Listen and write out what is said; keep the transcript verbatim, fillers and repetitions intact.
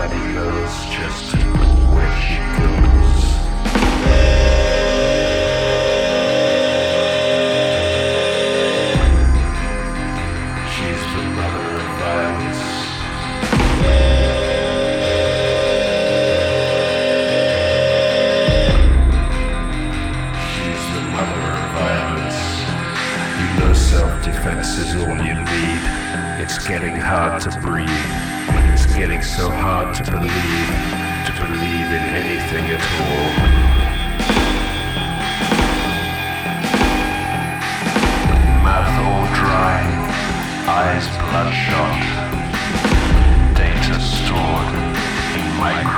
Nobody knows just where she goes. She's the mother of violence. She's the mother of violence. You know self-defense is all you need. It's getting hard to breathe. It's getting so hard to believe, to believe in anything at all. Mouth all dry, eyes bloodshot, data stored in micro